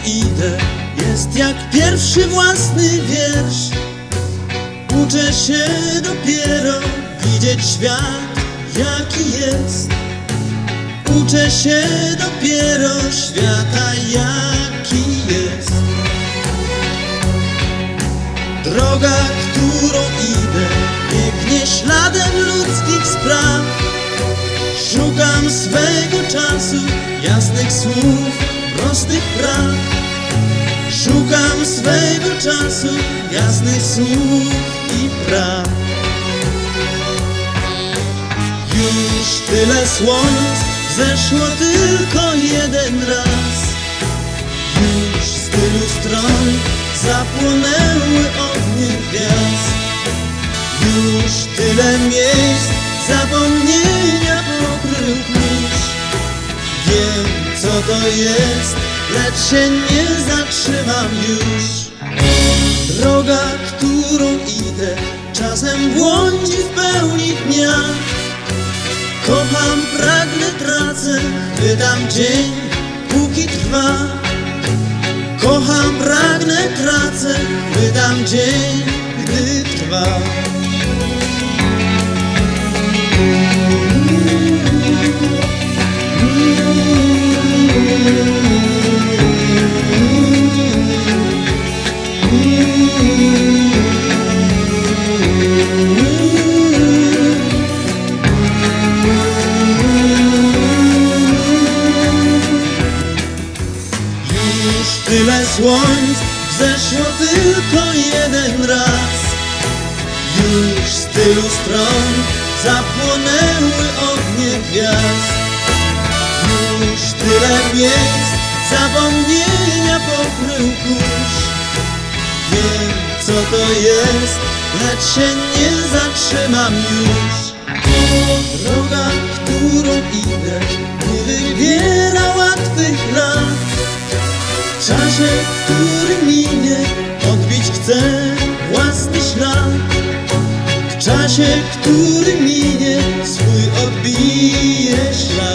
idę, jest jak pierwszy własny wiersz. Uczę się dopiero widzieć świat, jaki jest. Uczę się dopiero świata, jaki jest. Droga, którą idę, biegnie śladem ludzkich spraw. Szukam swego czasu, jasnych słów, prostych praw. Szukam swego czasu, jasnych słów i praw. Już tyle słońc zeszło tylko jeden raz. Już z tylu stron zapłonęły ognie gwiazd. Już tyle miejsc zapomnienia pokrył kurz. Wiem, co to jest, lecz się nie zatrzymam już. Droga, którą idę, czasem błądzi w pełni dnia. Kocham, pragnę, tracę, wydam dzień, póki trwa. Kocham, pragnę, tracę, wydam dzień, gdy trwa. Tyle słońc wzeszło tylko jeden raz. Już z tylu stron zapłonęły ognie gwiazd. Już tyle miejsc zapomnienia pokrył kurz. Wiem, co to jest, lecz się nie zatrzymam już. Droga, którą idę, nie wybiera łatwych lat. W czasie, który minie, odbić chcę własny ślad. W czasie, który minie, swój odbije ślad.